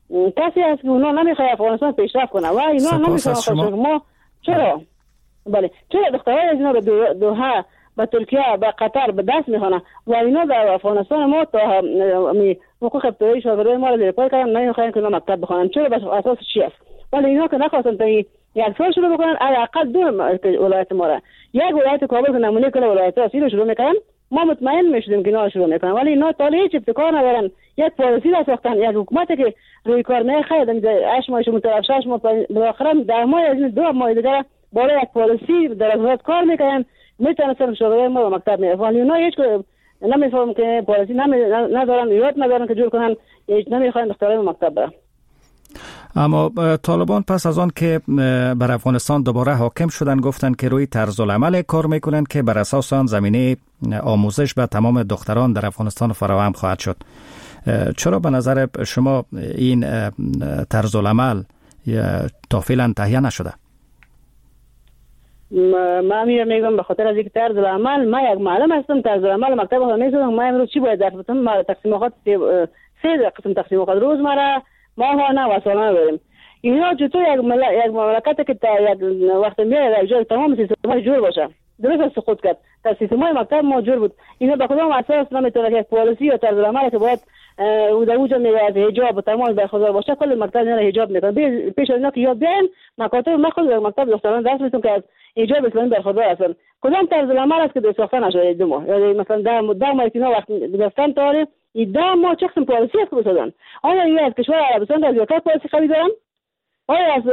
کسی هست که اونا نمیخواد افغانستان پیشرفت کنه و اینا نمیخواد شما... ما چرا بله چرا دخترای از اینا به دوحه به ترکیه به قطر به دست میخوانه و اینا در افغانستان ما تا حقوق ابتدایی شاگردای ما رو زیر پای کردن نمیخواین که اونا مکتب بخونن چرا بس اساس چی است ولی اینا که نخواستن تا یک سال شروع بکنن حداقل دو ولایت ما را یک ولایت کابل که نمونه کل ولایت ها رو شروع میکنن ما مطمئن میشدیم که اینا شروع میکنن ولی اینا تا هیچ ابتکار ندارن یک پالیسی را ساختن یک حکومتی که روی کار میخواد هشت ماهش متوقف شش ماه بالاخره ده ماه از این دو ماه دیگه برای یک پالیسی در وزارت کار میکنن میتونستن شاگردای ما به مکتب میرن ولی اینا هیچ نمیفهمم که پالیسی ندارن یاد ندارن که جور کنن نمیخواین دخترای مکتب برن. اما طالبان پس از آن که بر افغانستان دوباره حاکم شدن گفتن که روی طرز العمل کار میکنن که بر اساس آن زمینه آموزش به تمام دختران در افغانستان فراهم خواهد شد. چرا به نظر شما این طرز العمل تا فعلا تهیه نشده؟ ما میگم به خاطر از اینکه طرز العمل ما یک معلم هستم طرز العمل مکتب ها میذارم ما امروز چی باید درس بدم ما تقسیمات سه قسم تقسیمات روزمره ماهانه و سالانه داریم اینا چطور یک یک مملکت که تا یک وقت میاد در جای تمام سیستم جور باشه درست سقوط کرد تا سیستم مکتب ما جور بود اینا به کدام اساس نمیتونه که پالیسی یا طرز العمل که باید او در اوجا میاد حجاب و تمام برخوردار باشه کل مکتب اینا حجاب میکنه پیش از اینا که یاد بیان مکاتب ما خود در مکتب دختران درس میتون که از حجاب اسلامی برخوردار هستن کدام طرز العمل است که در ساخته نشده دو ماه یا مثلا در در ماه که اینا وقت گرفتن تاریخ ایده ما چه قسم پالیسی است که بسازن آیا این از کشور عربستان در زیادتر پالیسی قوی دارن آیا از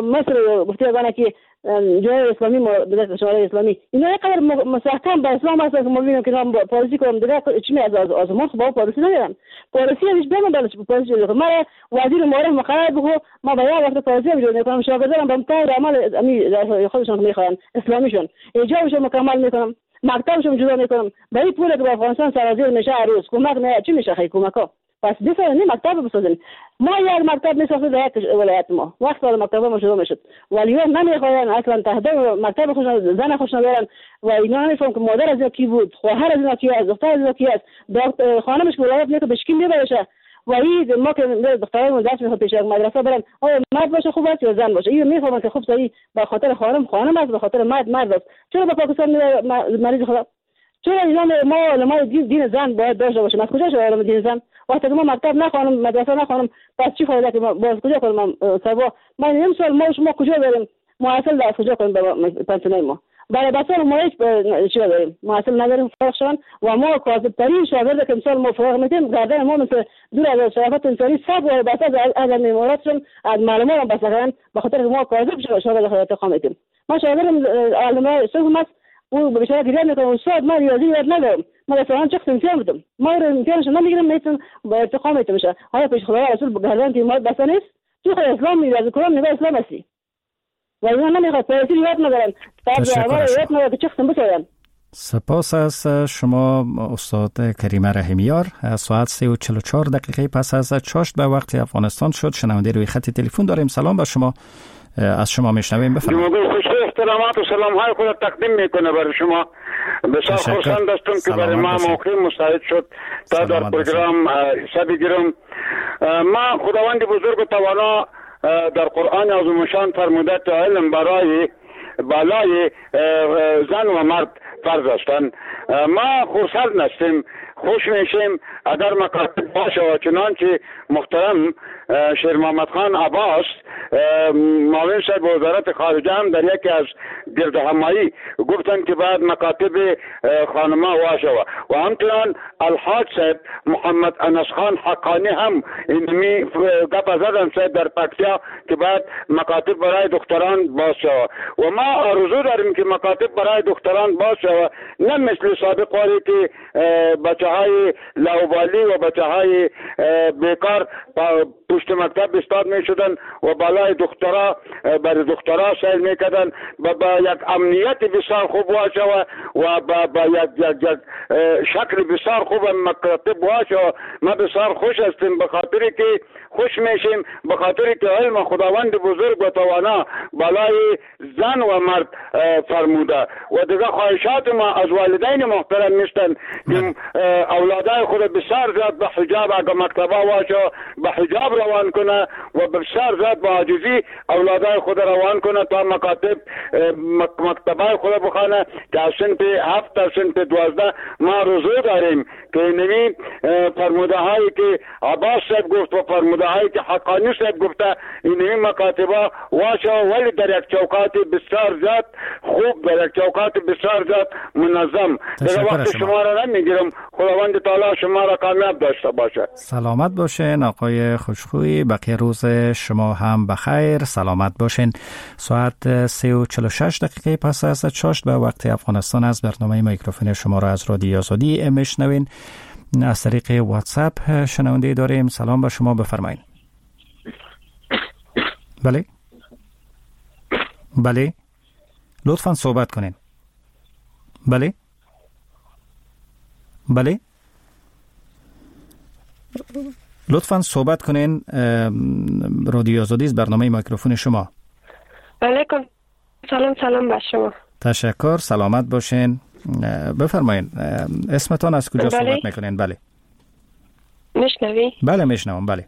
مصر گفته ازانه که جمهوری اسلامی بدست شورای اسلامی اینا یقدر مستحکم به اسلام هست که ما ببینیم که اینا پالیسی کنم دیگه چی می از آزمان خب پالیسی ندارن پالیسی هیچ بیان دارن پالیسی جوری ما وزیر معارف مقرر بگو ما باید وقت پالیسی جوری میکنم شاگردان به مطابق عمل امی خودشون میخوان اسلامیشون ایجابشون مکمل میکنم مکتبشون جدا میکنم به این پول که به افغانستان سرازیر میشه هر روز کمک نه چی میشه خیلی کمک ها پس دیگه نه مکتب بسازن ما یک مکتب میسازیم در یک ولایت ما وقت وقت مکتب ما شروع میشد ولی نمیخواین اصلا تهدید مکتب خودشون زن خودشون دارن و اینا نمیفهمن که مادر از کی بود خواهر از کی است دختر از کی است دکتر خانمش که ولایت میگه بشکیم میبرشه و این ما که دخترای درس میخواد پیش مدرسه برن آیا مرد باشه خوب است یا زن باشه این میفهمن که خوب صحیح به خاطر خانم خانم است به خاطر مرد مرد است چرا به پاکستان مریض خدا چرا اینا ما ما دین, دین زن باید داشته باشیم از کجا شو دین زن وقتی ما مکتب نخوانم مدرسه نخوانم پس چی فایده که باز کجا کنم سبا ما نمیسوال ما شما کجا بریم معاصل در کجا کنیم به پنسیون ما برای بسیار ما هیچ چی داریم معاصل نداریم فرق شدن و ما کاذب ترین شاگرد که مثال ما فرق میتیم گردن ما مثل دور از شرافت انسانی سب و بس از از اماراتشون از معلومات بس کردن به خاطر ما کاذب شاگرد خودت خام میتیم ما شاگرد علمای سوم است او به بیشتر گریه میکنه استاد من ریاضی یاد ندارم ما مثلا چه قسم امتحان بدم ما رو امتحانش نمیگیرم میتونم با ارتقا میتونم میشه آیا پیش خدای رسول گردن که ما بس نیست تو خود اسلام میاد کلام نگاه اسلام هستی و اینا نمیخواد پالیسی یاد ندارن بعد اول یاد ندارن چه قسم بسازن. سپاس از شما استاد کریمه رحیمیار. ساعت سه و چهل و چهار دقیقه پس از چاشت به وقت افغانستان شد. شنونده روی خط تلفن داریم. سلام به شما، از شما میشنویم، بفرمایید. خوش احترامات و سلام های خود تقدیم میکنه برای شما. بسیار خوشحال هستم که برای ما موقع مساعد شد تا در پروگرام حصه بگیرم. ما خداوند بزرگ و توانا در قرآن عظیم شان فرموده که علم برای بالای زن و مرد فرض هستند. ما خرسند هستیم، خوش میشیم اگر مکاتب باشه و چنانچه محترم شیر محمد خان عباس معاون صاحب وزارت خارجه هم در یکی از گرد همایی گفتن که بعد مکاتب خانما واشه و همچنان الحاج صاحب محمد انس خان حقانی هم اینمی گپ زدن صاحب در پکتیا که بعد مکاتب برای دختران باشه و ما آرزو داریم که مکاتب برای دختران باشه، نه مثل سابق واری که بچه های لاوبالی و بچه های بیکار پشت مکتب استاد می شدن و بالای دخترا برای دخترا سیل می کردن با, با یک امنیت بسیار خوب باشه و, و با, با یک, یک, یک شکل بسیار خوب مکتب باشه. ما بسیار خوش هستیم به خاطر که خوش میشیم، به خاطر که علم خداوند بزرگ و توانا بالای زن و مرد فرموده. و دیگه خواهشات ما از والدین محترم میشتن که اولادای خود بسیار زیاد به حجاب، اگر مکتبه واشه به حجاب روان کنه و بسیار زیاد با عاجزی اولادای خود روان کنه تا مکاتب مکتبه خود بخانه که از سنت هفت تا سنت دوازده ما رضو داریم که نمی فرموده هایی که عباس صاحب گفت و فرموده هایی که حقانی صاحب گفته اینمی مکاتبه واشه، ولی در یک چوکات بسیار زیاد خوب، در یک چوکات بسیار زیاد منظم. در وقت شما را نمیگیرم، خداوند تعالی شما را کامیاب داشته باشه. سلامت باشین آقای خوشخویی، بقیه روز شما هم بخیر، سلامت باشین. ساعت سه و چهل و شش دقیقه پس از چاشت به وقت افغانستان از برنامه میکروفون شما را از رادیو آزادی میشنوین. از طریق واتساپ شنونده داریم. سلام به شما، بفرمایید. بله بله لطفاً صحبت کنین. بله بله لطفاً صحبت کنین. رادیو آزادی از برنامه میکروفون شما. علیکم سلام. سلام به شما. تشکر، سلامت باشین. بفرمایین اسمتان از کجا بله. صحبت میکنین؟ بله میشنوی؟ بله میشنوم. بله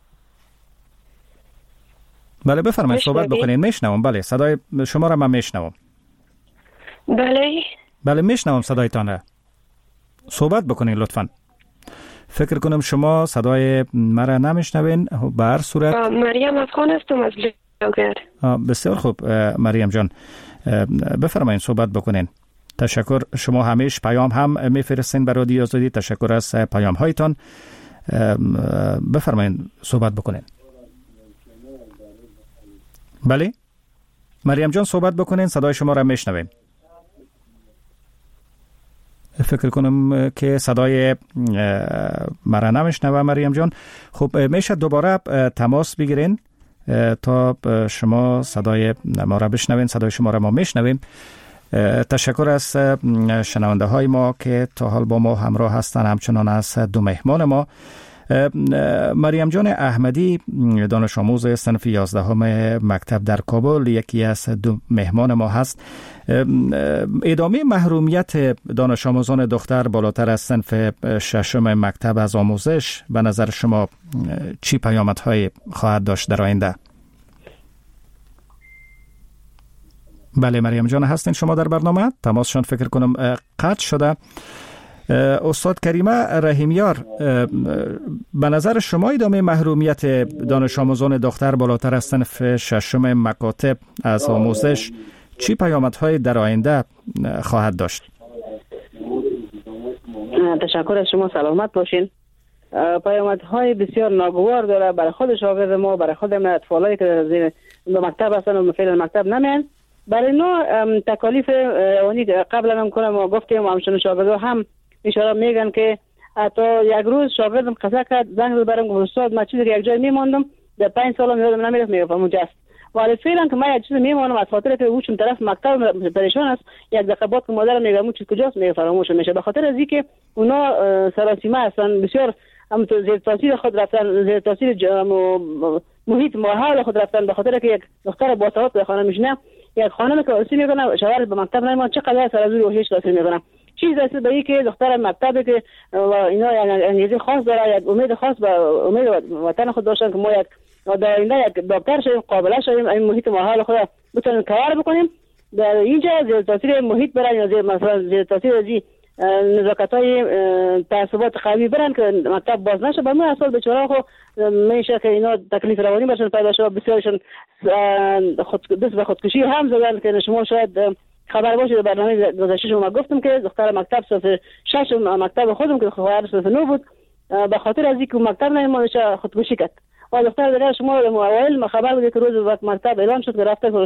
بله بفرمایید صحبت بکنین. میشنوم. بله صدای شما را من میشنوم. بله بله میشنوم صدایتان را. صحبت بکنین لطفاً. فکر کنم شما صدای مرا نمیشنوین. به هر صورت مریم افغان هستم از بلوگر. بسیار خوب مریم جان، بفرمایید صحبت بکنین. تشکر. شما همیشه پیام هم میفرستین برای رادیو آزادی. تشکر از پیام هایتان. بفرمایید صحبت بکنین. بله مریم جان صحبت بکنین، صدای شما را میشنویم. فکر کنم که صدای مرا نمیشنوه مریم جان. خب میشه دوباره تماس بگیرین تا شما صدای ما را بشنوین. صدای شما را ما میشنویم. تشکر از شنونده های ما که تا حال با ما همراه هستند، همچنان از دو مهمان ما. مریم جان احمدی دانش آموز صنف یازدهم مکتب در کابل یکی از دو مهمان ما هست. ادامه محرومیت دانش آموزان دختر بالاتر از صنف ششم مکتب از آموزش به نظر شما چی پیامدهای خواهد داشت در آینده؟ بله مریم جان هستین شما در برنامه؟ تماسشان فکر کنم قطع شده. استاد کریمه رحیمیار، به نظر شما ادامه محرومیت دانش آموزان دختر بالاتر از صنف ششم مکاتب از آموزش چی پیامدهای در آینده خواهد داشت؟ تشکر از شما، سلامت باشین. پیامدهای بسیار ناگوار داره برای خود شاگرد ما، برای خود اطفالایی که به مکتب هستن و فعلا مکتب نمیان. برای نوع تکالیف روانی قبلا هم کنم و گفتیم و همچنان شاگردا هم اشاره میگن که حتی یک روز شاگردم قصه کرد، زنگ زد برام گفت استاد من چیزی که یک جای میماندم در پنج سالم یادم نمیاد، میگم اونجا است. ولی فعلا که من یک چیز میمانم از خاطر که اوچم طرف مکتب پریشان است، یک دقیقه بعد که مادرم میگم اون چیز کجاست میگه فراموش میشه. به خاطر از اینکه اونا سراسیمه هستن، بسیار هم تو زیر تاثیر خود رفتن، زیر تاثیر محیط ماحول خود رفتن. به خاطر که یک دختر با سواد به خانه میشنه، یک خانم که اصلی میکنه شوهر به مکتب نمیاد، چقدر سر از روی هیچ تاثیر میکنه. چیز است به این که دختر مکتب که اینا انگیزه خاص داره، یک امید خاص به امید وطن خود داشتن که ما یک در آینده یک دکتر شویم، قابل شویم، این محیط ماحول خود بتونیم کار بکنیم. در اینجا زیر تاثیر محیط برن یا زیر مثلا زیر تاثیر از نزاکت‌های تعصبات قوی برن که مکتب باز نشه، به ما اصلا بیچاره خو میشه که اینا تکلیف روانی برشن پیدا شه. بسیارشون خود دست به خودکشی هم زدن که شما شاید خبر باشه. در برنامه گذشته شما گفتم که دختر مکتب صف شش مکتب خودم که خواهر صف نو بود، به خاطر از اینکه مکتب نمیشه خودکشی کرد. و دختر دیگه شما اوایل خبر بود که روز وقت مکتب اعلام شد که رفته